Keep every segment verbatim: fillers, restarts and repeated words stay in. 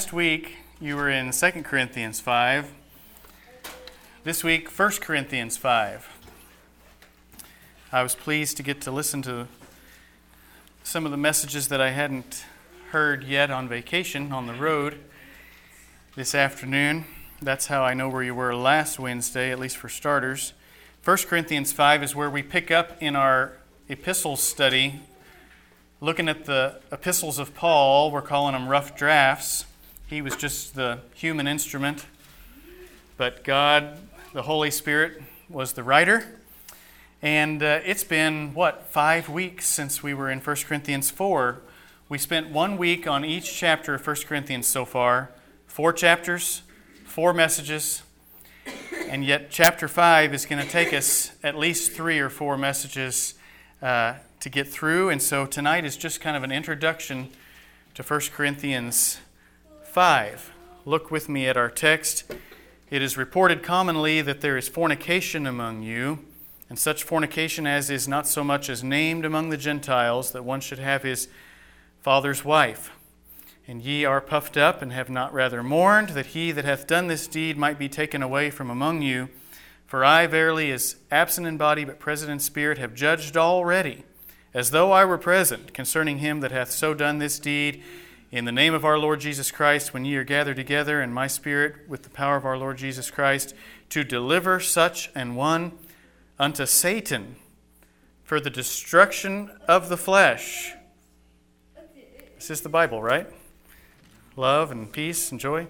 last week you were in Second Corinthians five. This week, First Corinthians five. I was pleased to get to listen to some of the messages that I hadn't heard yet on vacation on the road this afternoon. That's how I know where you were last Wednesday, at least for starters. First Corinthians five is where we pick up in our epistles study, looking at the epistles of Paul. We're calling them rough drafts. He was just the human instrument, but God, the Holy Spirit, was the writer. And uh, it's been, what, five weeks since we were in First Corinthians four. We spent one week on each chapter of First Corinthians so far. Four chapters, four messages. And yet chapter five is going to take us at least three or four messages uh, to get through. And so tonight is just kind of an introduction to First Corinthians five. Look with me at our text. It is reported commonly that there is fornication among you, and such fornication as is not so much as named among the Gentiles, that one should have his father's wife. And ye are puffed up, and have not rather mourned, that he that hath done this deed might be taken away from among you. For I verily, as absent in body but present in spirit, have judged already, as though I were present, concerning him that hath so done this deed, in the name of our Lord Jesus Christ, when ye are gathered together in my spirit with the power of our Lord Jesus Christ, to deliver such an one unto Satan for the destruction of the flesh. This is the Bible, right? Love and peace and joy.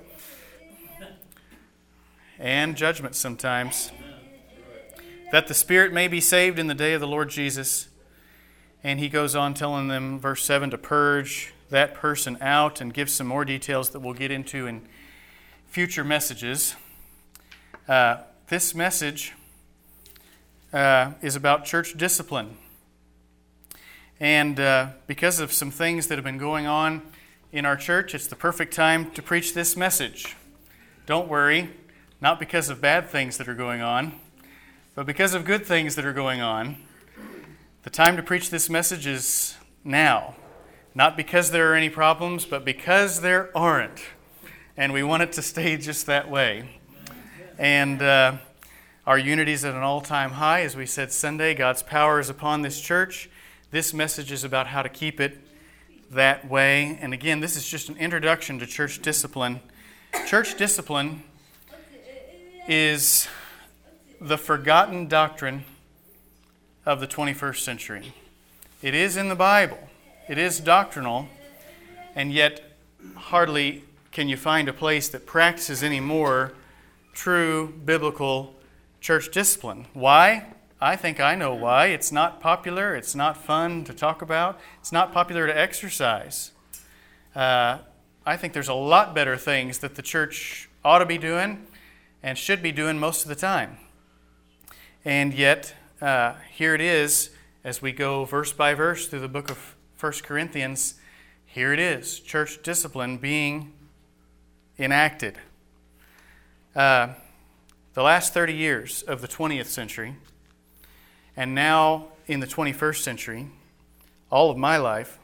And judgment sometimes. That the spirit may be saved in the day of the Lord Jesus. And he goes on telling them, verse seven, to purge that person out, and gives some more details that we'll get into in future messages. Uh, this message uh, is about church discipline. And uh, because of some things that have been going on in our church, it's the perfect time to preach this message. Don't worry, not because of bad things that are going on, but because of good things that are going on. The time to preach this message is now. Not because there are any problems, but because there aren't. And we want it to stay just that way. And uh, our unity is at an all-time high. As we said Sunday, God's power is upon this church. This message is about how to keep it that way. And again, this is just an introduction to church discipline. Church discipline is the forgotten doctrine of the twenty-first century. It is in the Bible. It is doctrinal, and yet hardly can you find a place that practices any more true biblical church discipline. Why? I think I know why. It's not popular. It's not fun to talk about. It's not popular to exercise. Uh, I think there's a lot better things that the church ought to be doing and should be doing most of the time. And yet, uh, here it is as we go verse by verse through the book of First Corinthians. Here it is, church discipline being enacted. Uh, the last thirty years of the twentieth century, and now in the twenty-first century, all of my life,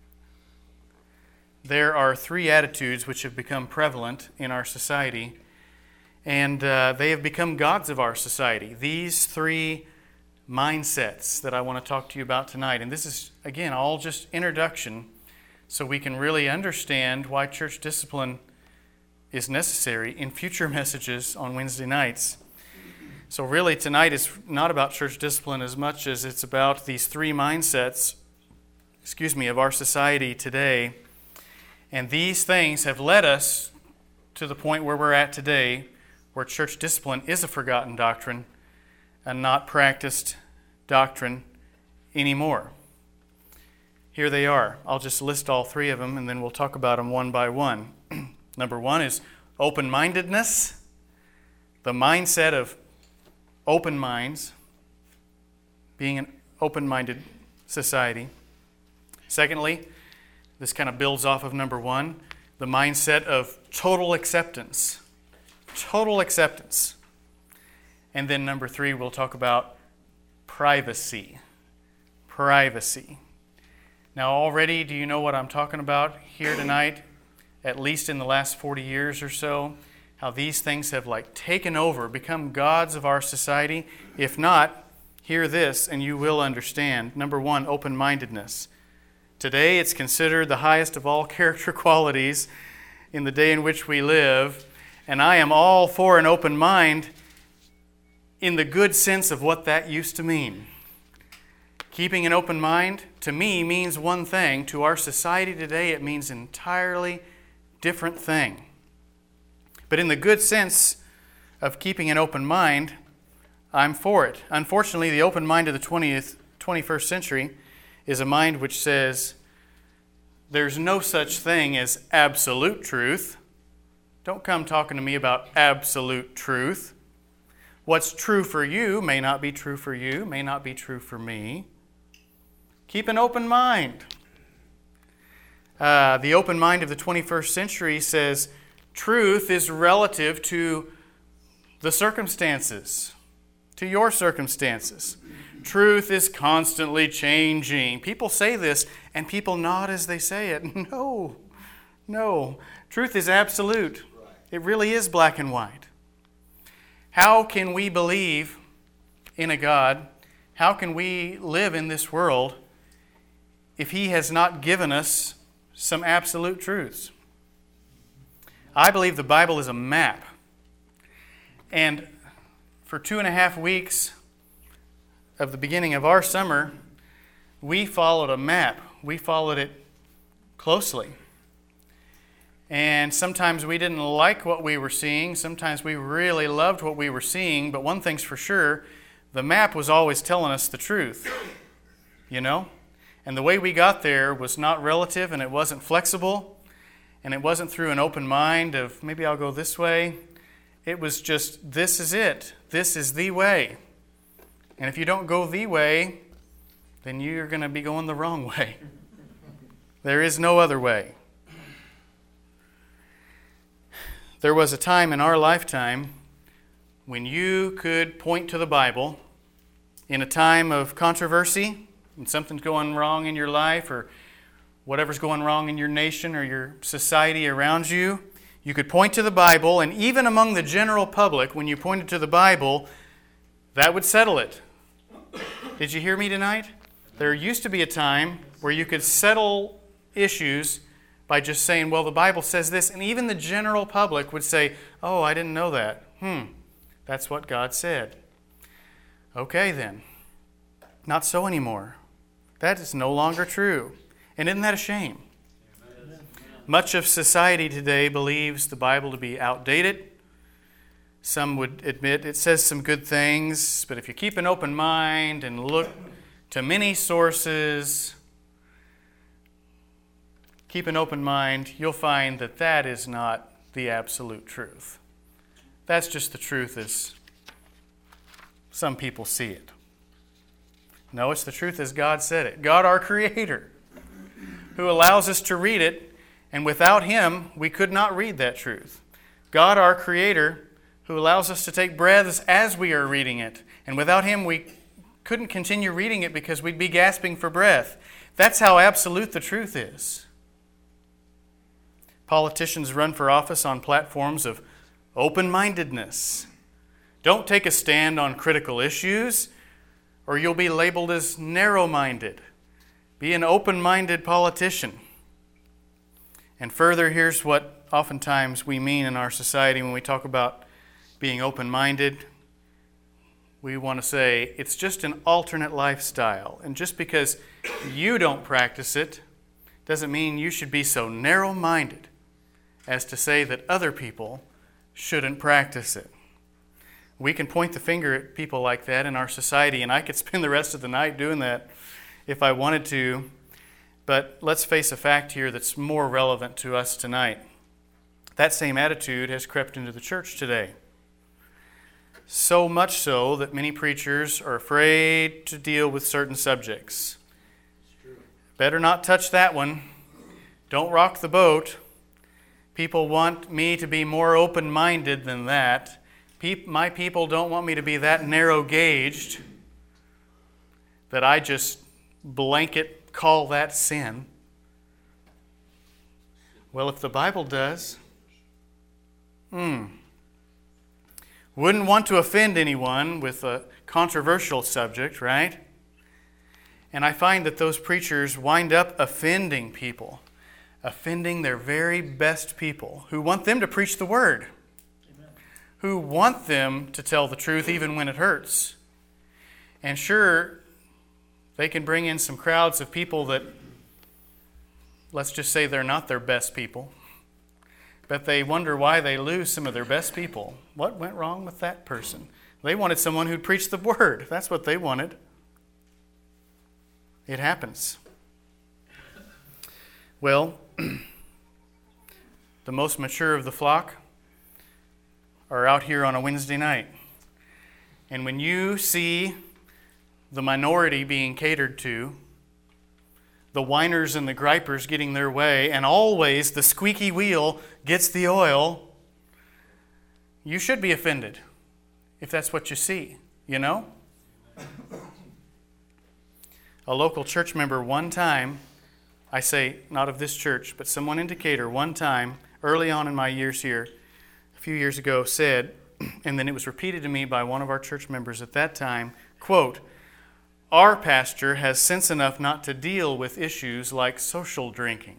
there are three attitudes which have become prevalent in our society, and uh, they have become gods of our society. These three mindsets that I want to talk to you about tonight. And this is, again, all just introduction so we can really understand why church discipline is necessary in future messages on Wednesday nights. So really tonight is not about church discipline as much as it's about these three mindsets, excuse me, of our society today. And these things have led us to the point where we're at today, where church discipline is a forgotten doctrine and not practiced doctrine anymore. Here they are. I'll just list all three of them, and then we'll talk about them one by one. Number one is open-mindedness, the mindset of open minds, being an open-minded society. Secondly, this kind of builds off of number one, the mindset of total acceptance. Total acceptance. And then number three, we'll talk about privacy. Privacy. Now already, do you know what I'm talking about here tonight? at least in the last forty years or so, how these things have like taken over, become gods of our society. If not, hear this and you will understand. Number one, open-mindedness. Today it's considered the highest of all character qualities in the day in which we live, and I am all for an open mind in the good sense of what that used to mean. Keeping an open mind, to me, means one thing. To our society today, it means an entirely different thing. But in the good sense of keeping an open mind, I'm for it. Unfortunately, the open mind of the twentieth, twenty-first century is a mind which says, there's no such thing as absolute truth. Don't come talking to me about absolute truth. What's true for you may not be true for you, may not be true for me. Keep an open mind. Uh, the open mind of the twenty-first century says truth is relative to the circumstances, to your circumstances. Truth is constantly changing. People say this, and people nod as they say it. No, no. Truth is absolute. It really is black and white. How can we believe in a God? How can we live in this world if He has not given us some absolute truths? I believe the Bible is a map. And for two and a half weeks of the beginning of our summer, we followed a map. We followed it closely. And sometimes we didn't like what we were seeing. Sometimes we really loved what we were seeing. But one thing's for sure, the map was always telling us the truth. You know? And the way we got there was not relative, and it wasn't flexible, and it wasn't through an open mind of maybe I'll go this way. It was just, this is it. This is the way. And if you don't go the way, then you're going to be going the wrong way. There is no other way. There was a time in our lifetime when you could point to the Bible in a time of controversy, when something's going wrong in your life or whatever's going wrong in your nation or your society around you. You could point to the Bible, and even among the general public, when you pointed to the Bible, that would settle it. Did you hear me tonight? There used to be a time where you could settle issues by just saying, well, the Bible says this, and even the general public would say, oh, I didn't know that. Hmm, that's what God said. Okay, then. Not so anymore. That is no longer true. And isn't that a shame? Amen. Much of society today believes the Bible to be outdated. Some would admit it says some good things, but if you keep an open mind and look to many sources, keep an open mind, you'll find that that is not the absolute truth. That's just the truth as some people see it. No, it's the truth as God said it. God, our Creator, who allows us to read it, and without Him, we could not read that truth. God, our Creator, who allows us to take breaths as we are reading it, and without Him, we couldn't continue reading it because we'd be gasping for breath. That's how absolute the truth is. Politicians run for office on platforms of open-mindedness. Don't take a stand on critical issues, or you'll be labeled as narrow-minded. Be an open-minded politician. And further, here's what oftentimes we mean in our society when we talk about being open-minded. We want to say it's just an alternate lifestyle. And just because you don't practice it doesn't mean you should be so narrow-minded as to say that other people shouldn't practice it. We can point the finger at people like that in our society, and I could spend the rest of the night doing that if I wanted to. But let's face a fact here that's more relevant to us tonight. That same attitude has crept into the church today. So much so that many preachers are afraid to deal with certain subjects. Better not touch that one. Don't rock the boat. People want me to be more open-minded than that. My people don't want me to be that narrow-gauged that I just blanket call that sin. Well, if the Bible does, hmm, wouldn't want to offend anyone with a controversial subject, right? And I find that those preachers wind up offending people, offending their very best people who want them to preach the Word, Amen. Who want them to tell the truth even when it hurts. And sure, they can bring in some crowds of people that, let's just say they're not their best people, but they wonder why they lose some of their best people. What went wrong with that person? They wanted someone who'd preach the Word. That's what they wanted. It happens. Well, the most mature of the flock are out here on a Wednesday night. And when you see the minority being catered to, the whiners and the gripers getting their way, and always the squeaky wheel gets the oil, you should be offended if that's what you see, you know? A local church member one time, I say not of this church, but someone in Decatur one time, early on in my years here, a few years ago, said, and then it was repeated to me by one of our church members at that time, quote, "Our pastor has sense enough not to deal with issues like social drinking."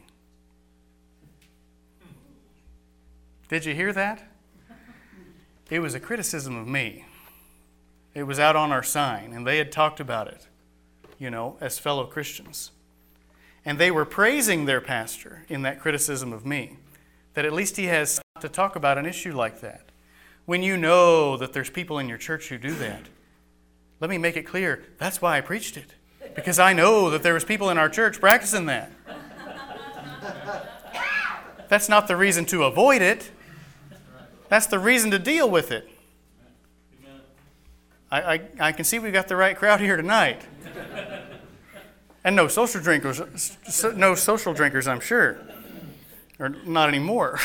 Did you hear that? It was a criticism of me. It was out on our sign, and they had talked about it, you know, as fellow Christians. And they were praising their pastor in that criticism of me, that at least he has to talk about an issue like that. When you know that there's people in your church who do that, let me make it clear, that's why I preached it. Because I know that there was people in our church practicing that. That's not the reason to avoid it. That's the reason to deal with it. I, I, I can see we've got the right crowd here tonight. And no social drinkers, no social drinkers, I'm sure. Or not anymore.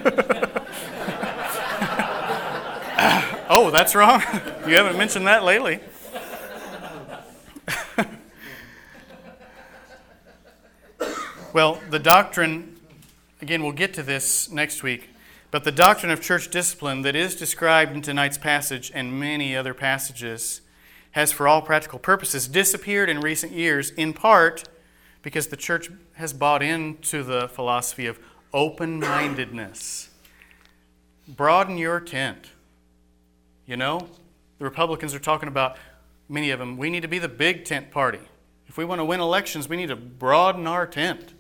Oh, that's wrong? You haven't mentioned that lately. Well, the doctrine, again, we'll get to this next week, but the doctrine of church discipline that is described in tonight's passage and many other passages has, for all practical purposes, disappeared in recent years, in part because the church has bought into the philosophy of open-mindedness. Broaden your tent. You know, the Republicans are talking about, many of them, we need to be the big tent party. If we want to win elections, we need to broaden our tent.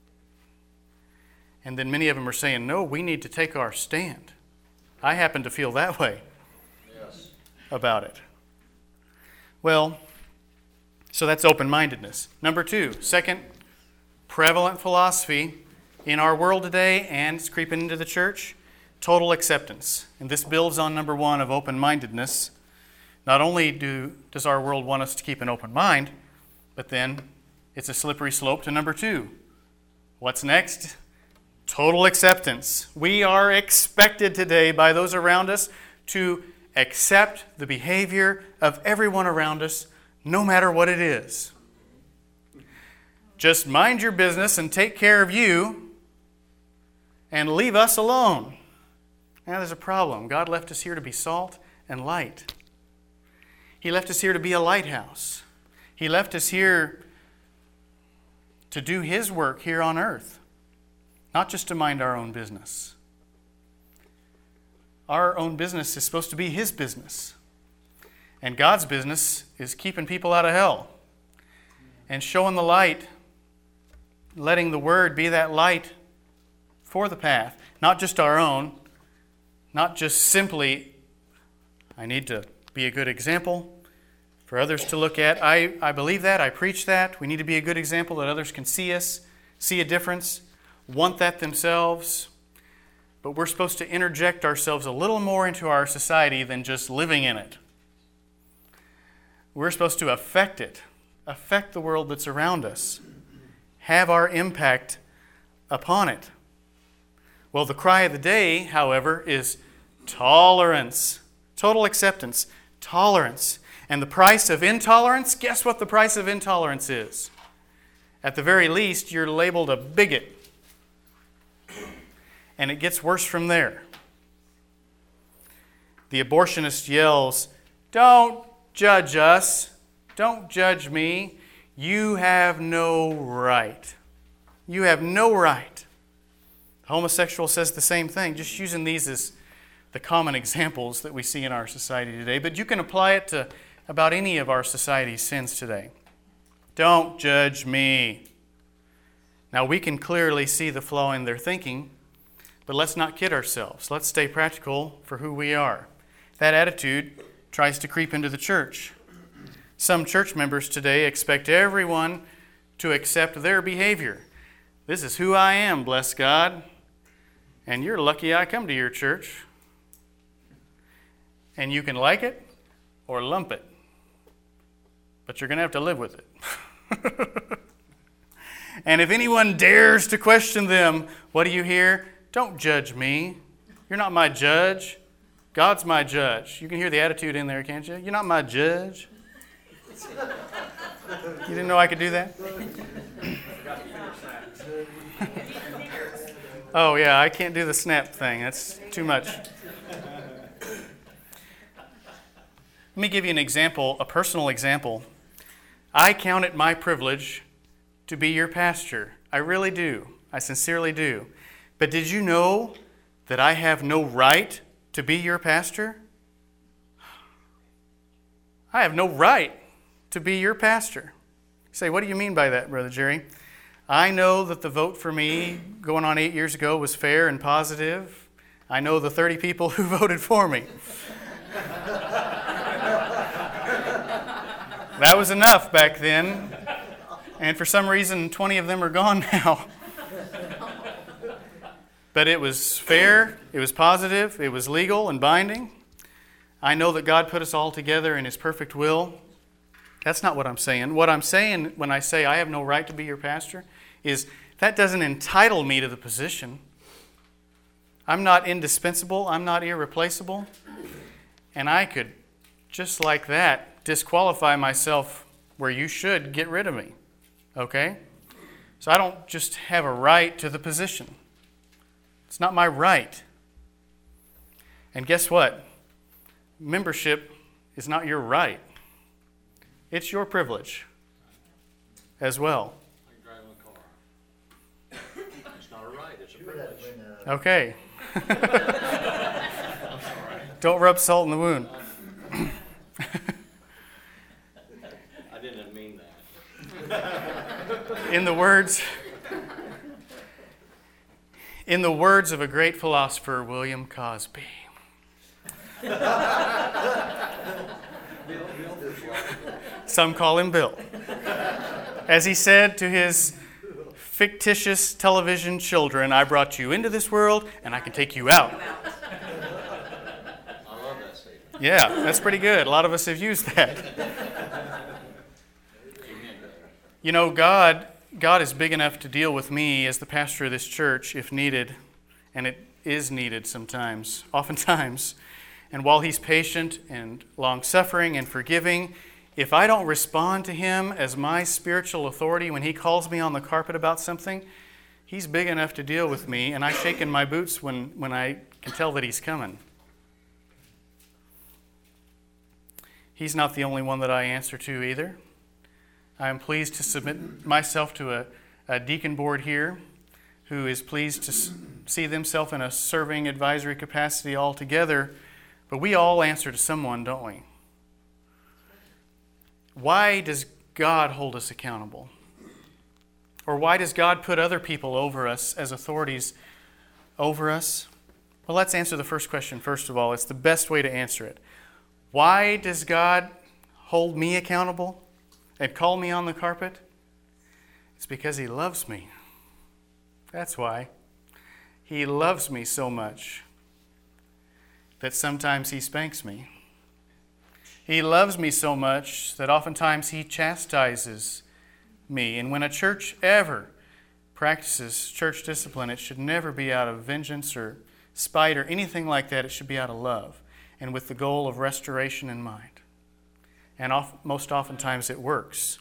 And then many of them are saying, no, we need to take our stand. I happen to feel that way yes. about it. Well, so that's open-mindedness. Number two, second prevalent philosophy in our world today, and it's creeping into the church, total acceptance. And this builds on number one of open-mindedness. Not only do, does our world want us to keep an open mind, but then it's a slippery slope to number two. What's next? Total acceptance. We are expected today by those around us to accept the behavior of everyone around us, no matter what it is. Just mind your business and take care of you and leave us alone. Now there's a problem. God left us here to be salt and light. He left us here to be a lighthouse. He left us here to do His work here on earth, not just to mind our own business. Our own business is supposed to be His business. And God's business is keeping people out of hell and showing the light, letting the Word be that light for the path, not just our own, not just simply, I need to be a good example for others to look at. I, I believe that. I preach that. We need to be a good example that others can see us, see a difference, want that themselves. But we're supposed to interject ourselves a little more into our society than just living in it. We're supposed to affect it, affect the world that's around us, have our impact upon it. Well, the cry of the day, however, is tolerance, total acceptance, tolerance. And the price of intolerance, guess what the price of intolerance is? At the very least, you're labeled a bigot. and it gets worse from there. The abortionist yells, "Don't judge us. Don't judge me. You have no right. You have no right." The homosexual says the same thing, just using these as the common examples that we see in our society today. But you can apply it to about any of our society's sins today. Don't judge me. Now, we can clearly see the flaw in their thinking, but let's not kid ourselves. Let's stay practical for who we are. That attitude tries to creep into the church. Some church members today expect everyone to accept their behavior. This is who I am, bless God. And you're lucky I come to your church. And you can like it or lump it. But you're going to have to live with it. And if anyone dares to question them, what do you hear? Don't judge me. You're not my judge. God's my judge. You can hear the attitude in there, can't you? You're not my judge. You didn't know I could do that? Oh, yeah, I can't do the snap thing. That's too much. Let me give you an example, a personal example. I count it my privilege to be your pastor. I really do. I sincerely do. But did you know that I have no right to be your pastor? I have no right to be your pastor. You say, what do you mean by that, Brother Jerry? I know that the vote for me going on eight years ago was fair and positive. I know the thirty people who voted for me. That was enough back then. And for some reason, twenty of them are gone now. But it was fair, it was positive, it was legal and binding. I know that God put us all together in His perfect will. That's not what I'm saying. What I'm saying when I say I have no right to be your pastor is that doesn't entitle me to the position. I'm not indispensable. I'm not irreplaceable. And I could, just like that, disqualify myself where you should get rid of me. Okay? So I don't just have a right to the position. It's not my right. And guess what? Membership is not your right. It's your privilege as well. Like driving a car. It's not a right, it's a privilege. Okay. Don't rub salt in the wound. I didn't mean that. In the words, in the words of a great philosopher, William Cosby. Some call him Bill. As he said to his fictitious television children, I brought you into this world and I can take you out. I love that statement. Yeah, that's pretty good. A lot of us have used that. You know, God, God is big enough to deal with me as the pastor of this church if needed, and it is needed sometimes, oftentimes. And while He's patient and long-suffering and forgiving, if I don't respond to Him as my spiritual authority when He calls me on the carpet about something, He's big enough to deal with me, and I shake in my boots when, when I can tell that He's coming. He's not the only one that I answer to either. I am pleased to submit myself to a, a deacon board here who is pleased to see themselves in a serving advisory capacity altogether. But we all answer to someone, don't we? Why does God hold us accountable? Or why does God put other people over us as authorities over us? Well, let's answer the first question first of all. It's the best way to answer it. Why does God hold me accountable and call me on the carpet? It's because He loves me. That's why. He loves me so much that sometimes He spanks me. He loves me so much that oftentimes He chastises me. And when a church ever practices church discipline, it should never be out of vengeance or spite or anything like that. It should be out of love and with the goal of restoration in mind. And oft, most oftentimes it works.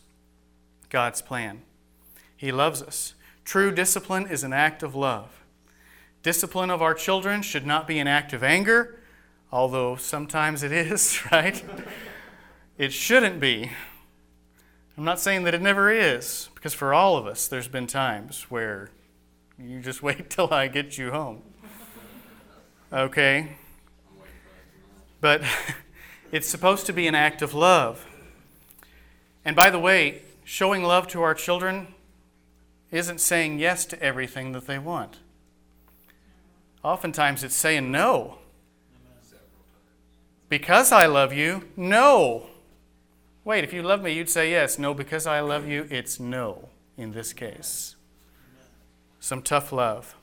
God's plan. He loves us. True discipline is an act of love. Discipline of our children should not be an act of anger, although sometimes it is, right? It shouldn't be. I'm not saying that it never is, because for all of us, there's been times where you just wait till I get you home. Okay? But it's supposed to be an act of love. And by the way, showing love to our children isn't saying yes to everything that they want. Oftentimes it's saying no. Because I love you, no. Wait, if you love me, you'd say yes. No, because I love you, it's no in this case. Some tough love.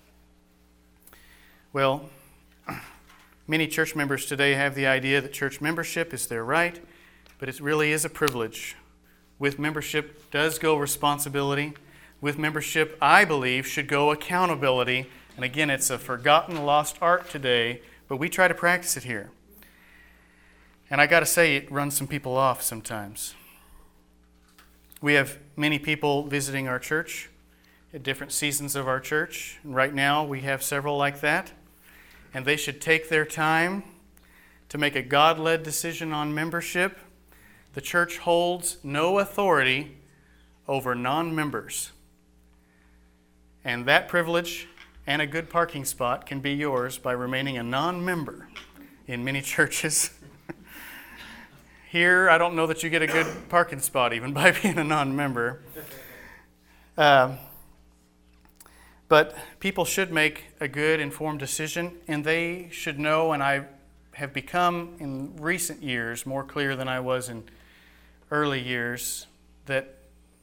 Well, many church members today have the idea that church membership is their right, but it really is a privilege. With membership does go responsibility. With membership, I believe, should go accountability. And again, it's a forgotten, lost art today, but we try to practice it here. And I got to say, it runs some people off sometimes. We have many people visiting our church at different seasons of our church. And right now, we have several like that. And they should take their time to make a God-led decision on membership. The church holds no authority over non-members. And that privilege and a good parking spot can be yours by remaining a non-member in many churches. Here, I don't know that you get a good parking spot even by being a non-member. Um, but people should make a good, informed decision, and they should know, and I have become in recent years more clear than I was in early years, that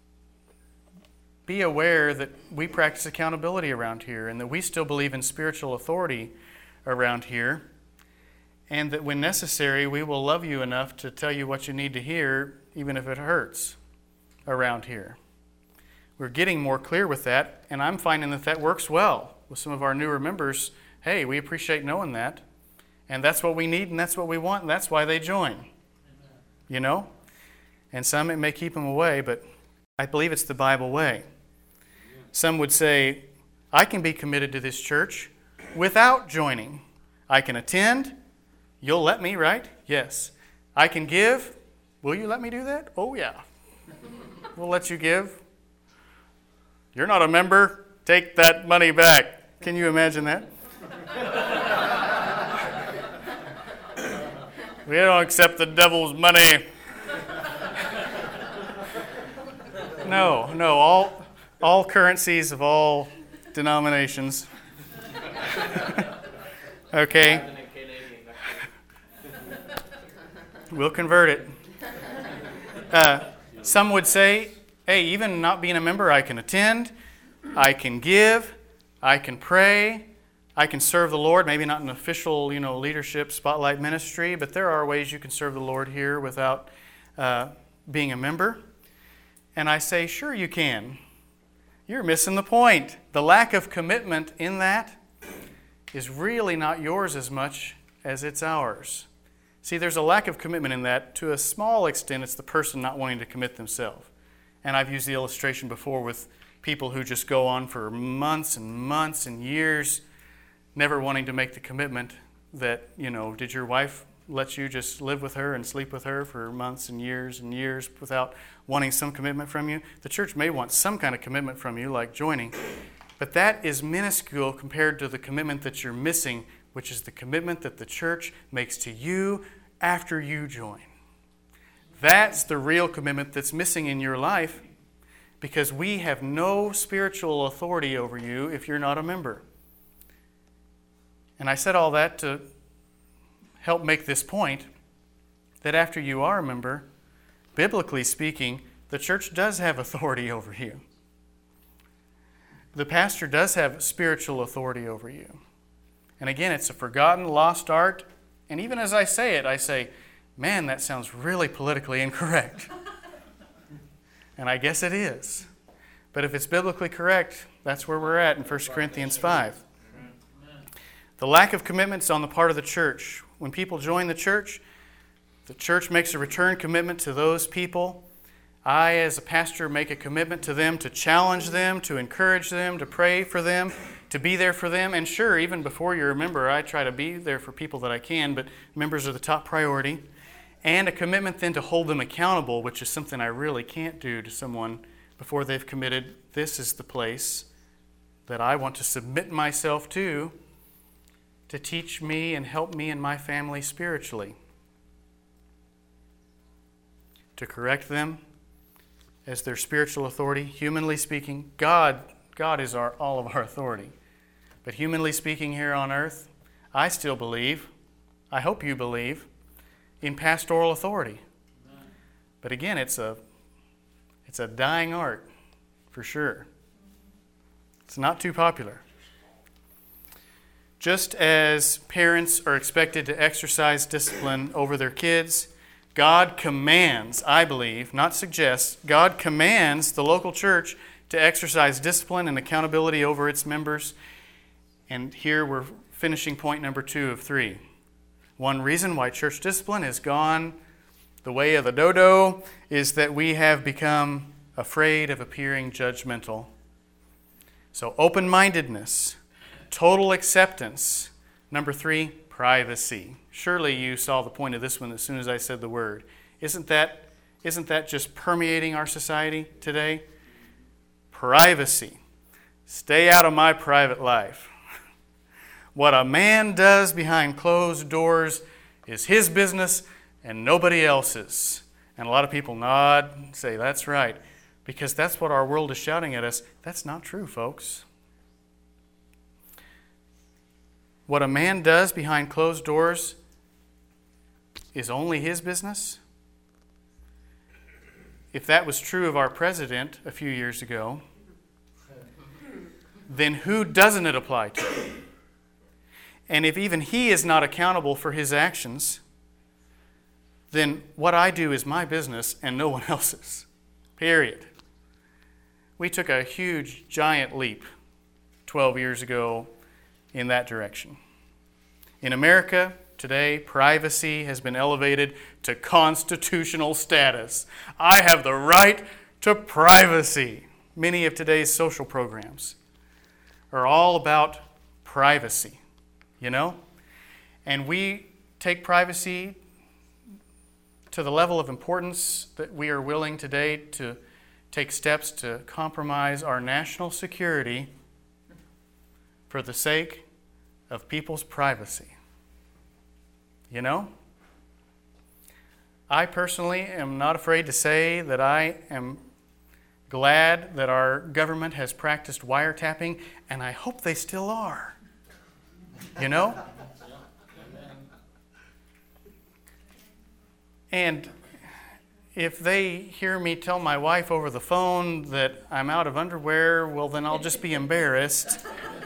be aware that we practice accountability around here and that we still believe in spiritual authority around here. And that when necessary, we will love you enough to tell you what you need to hear, even if it hurts around here. We're getting more clear with that, and I'm finding that that works well with some of our newer members. Hey, we appreciate knowing that, and that's what we need, and that's what we want, and that's why they join. Amen. You know? And some, it may keep them away, but I believe it's the Bible way. Some would say, I can be committed to this church without joining. I can attend. You'll let me, right? Yes. I can give. Will you let me do that? Oh, yeah. We'll let you give. You're not a member. Take that money back. Can you imagine that? We don't accept the devil's money. No, no, all, all currencies of all denominations. Okay. We'll convert it. Uh, some would say, hey, even not being a member, I can attend, I can give, I can pray, I can serve the Lord. Maybe not an official, you know, leadership spotlight ministry, but there are ways you can serve the Lord here without uh, being a member. And I say, sure you can. You're missing the point. The lack of commitment in that is really not yours as much as it's ours. See, there's a lack of commitment in that. To a small extent, it's the person not wanting to commit themselves. And I've used the illustration before with people who just go on for months and months and years, never wanting to make the commitment that, you know, did your wife let you just live with her and sleep with her for months and years and years without wanting some commitment from you? The church may want some kind of commitment from you, like joining, but that is minuscule compared to the commitment that you're missing, which is the commitment that the church makes to you after you join. That's the real commitment that's missing in your life, because we have no spiritual authority over you if you're not a member. And I said all that to help make this point, that after you are a member, biblically speaking, the church does have authority over you. The pastor does have spiritual authority over you. And again, it's a forgotten, lost art. And even as I say it, I say, man, that sounds really politically incorrect. And I guess it is. But if it's biblically correct, that's where we're at in First Corinthians five. The lack of commitments on the part of the church. When people join the church, the church makes a return commitment to those people. I, as a pastor, make a commitment to them to challenge them, to encourage them, to pray for them, to be there for them. And sure, even before you're a member, I try to be there for people that I can, but members are the top priority. And a commitment then to hold them accountable, which is something I really can't do to someone before they've committed, this is the place that I want to submit myself to, to teach me and help me and my family spiritually. To correct them as their spiritual authority. Humanly speaking, God, God is our, all of our authority. But humanly speaking here on earth, I still believe, I hope you believe, in pastoral authority. But again, it's a it's a dying art, for sure. It's not too popular. Just as parents are expected to exercise discipline over their kids, God commands, I believe, not suggests, God commands the local church to exercise discipline and accountability over its members. And here we're finishing point number two of three. One reason why church discipline has gone the way of the dodo is that we have become afraid of appearing judgmental. So open-mindedness, total acceptance. Number three, privacy. Surely you saw the point of this one as soon as I said the word. Isn't that, isn't that just permeating our society today? Privacy. Stay out of my private life. What a man does behind closed doors is his business and nobody else's. And a lot of people nod and say, that's right. Because that's what our world is shouting at us. That's not true, folks. What a man does behind closed doors is only his business. If that was true of our president a few years ago, then who doesn't it apply to? And if even he is not accountable for his actions, then what I do is my business and no one else's. Period. We took a huge, giant leap twelve years ago in that direction. In America today, privacy has been elevated to constitutional status. I have the right to privacy. Many of today's social programs are all about privacy. You know? And we take privacy to the level of importance that we are willing today to take steps to compromise our national security for the sake of people's privacy. You know? I personally am not afraid to say that I am glad that our government has practiced wiretapping, and I hope they still are. You know? And if they hear me tell my wife over the phone that I'm out of underwear, well, then I'll just be embarrassed.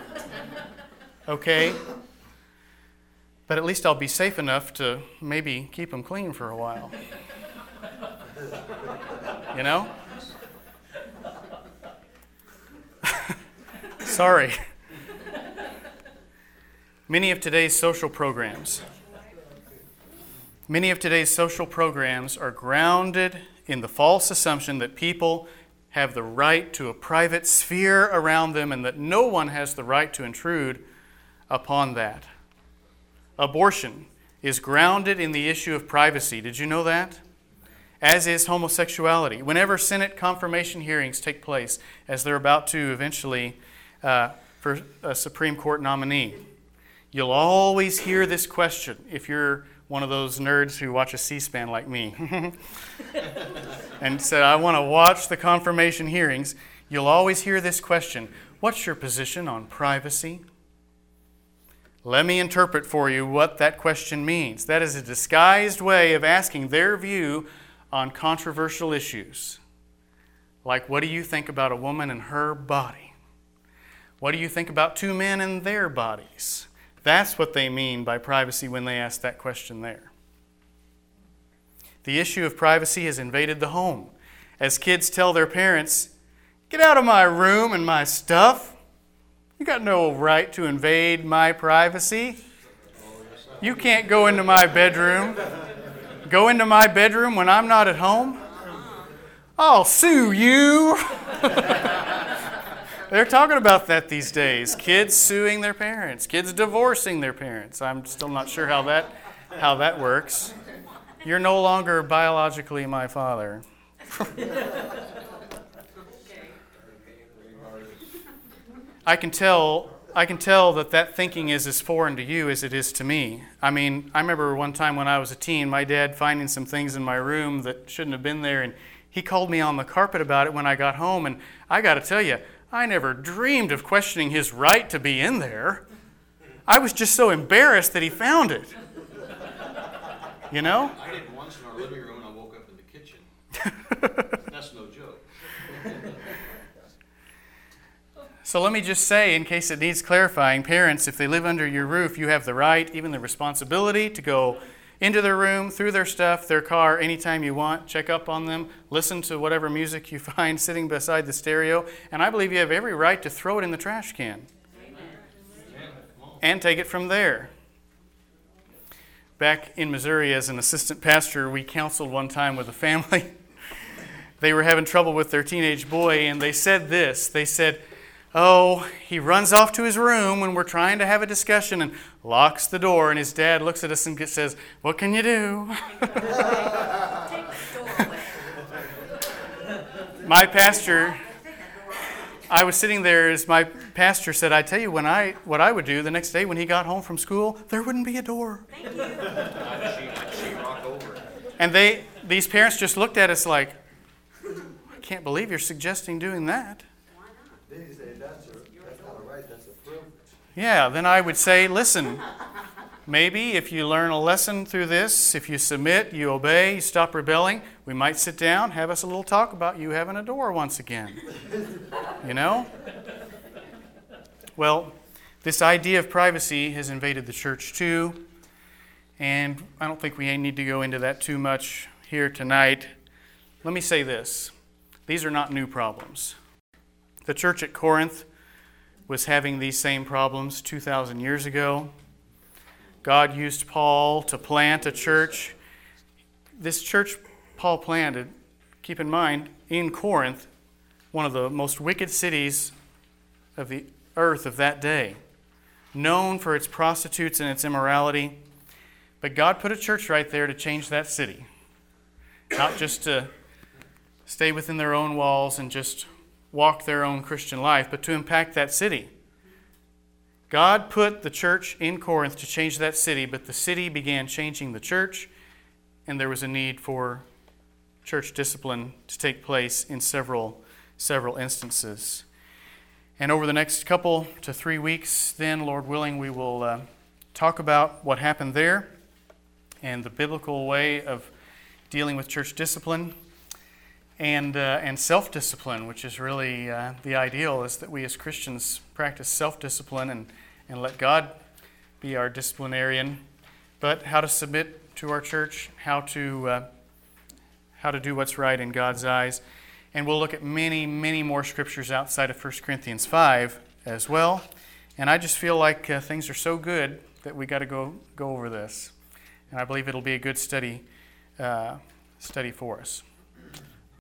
Okay? But at least I'll be safe enough to maybe keep them clean for a while. You know? Sorry. Many of today's social programs, many of today's social programs are grounded in the false assumption that people have the right to a private sphere around them and that no one has the right to intrude upon that. Abortion is grounded in the issue of privacy. Did you know that? As is homosexuality. Whenever Senate confirmation hearings take place, as they're about to eventually uh, for a Supreme Court nominee, you'll always hear this question if you're one of those nerds who watches C-SPAN like me and said, I want to watch the confirmation hearings. You'll always hear this question, what's your position on privacy? Let me interpret for you what that question means. That is a disguised way of asking their view on controversial issues. Like, what do you think about a woman and her body? What do you think about two men and their bodies? That's what they mean by privacy when they ask that question there. The issue of privacy has invaded the home. As kids tell their parents, get out of my room and my stuff. You got no right to invade my privacy. You can't go into my bedroom. Go into my bedroom when I'm not at home. I'll sue you. They're talking about that these days. Kids suing their parents, kids divorcing their parents. I'm still not sure how that how that works. You're no longer biologically my father. I can tell I can tell that that thinking is as foreign to you as it is to me. I mean, I remember one time when I was a teen, my dad finding some things in my room that shouldn't have been there, and he called me on the carpet about it when I got home, and I got to tell you, I never dreamed of questioning his right to be in there. I was just so embarrassed that he found it. You know? I did once in our living room and I woke up in the kitchen. That's no joke. So let me just say, in case it needs clarifying, parents, if they live under your roof, you have the right, even the responsibility, to go into their room, through their stuff, their car, anytime you want, check up on them, listen to whatever music you find sitting beside the stereo, and I believe you have every right to throw it in the trash can. Amen. And take it from there. Back in Missouri as an assistant pastor, we counseled one time with a family. They were having trouble with their teenage boy, and they said this. They said, oh, he runs off to his room when we're trying to have a discussion and locks the door, and his dad looks at us and says, what can you do? My pastor, I was sitting there as my pastor said, I tell you when I what I would do the next day when he got home from school, there wouldn't be a door. Thank you. I'd sheetrock over it. And they, these parents just looked at us like, I can't believe you're suggesting doing that. They say that's, a, that's not a right, that's a privilege. Yeah, then I would say, listen, maybe if you learn a lesson through this, if you submit, you obey, you stop rebelling, we might sit down, have us a little talk about you having a door once again. You know? Well, this idea of privacy has invaded the church too, and I don't think we need to go into that too much here tonight. Let me say this. These are not new problems. The church at Corinth was having these same problems two thousand years ago. God used Paul to plant a church. This church Paul planted, keep in mind, in Corinth, one of the most wicked cities of the earth of that day, known for its prostitutes and its immorality. But God put a church right there to change that city, not just to stay within their own walls and just walk their own Christian life, but to impact that city. God put the church in Corinth to change that city, but the city began changing the church, and there was a need for church discipline to take place in several, several instances. And over the next couple to three weeks, then, Lord willing, we will uh, talk about what happened there and the biblical way of dealing with church discipline. And uh, and self-discipline, which is really uh, the ideal, is that we as Christians practice self-discipline and, and let God be our disciplinarian. But how to submit to our church, how to uh, how to do what's right in God's eyes. And we'll look at many, many more scriptures outside of First Corinthians five as well. And I just feel like uh, things are so good that we got to go go over this. And I believe it'll be a good study uh, study for us.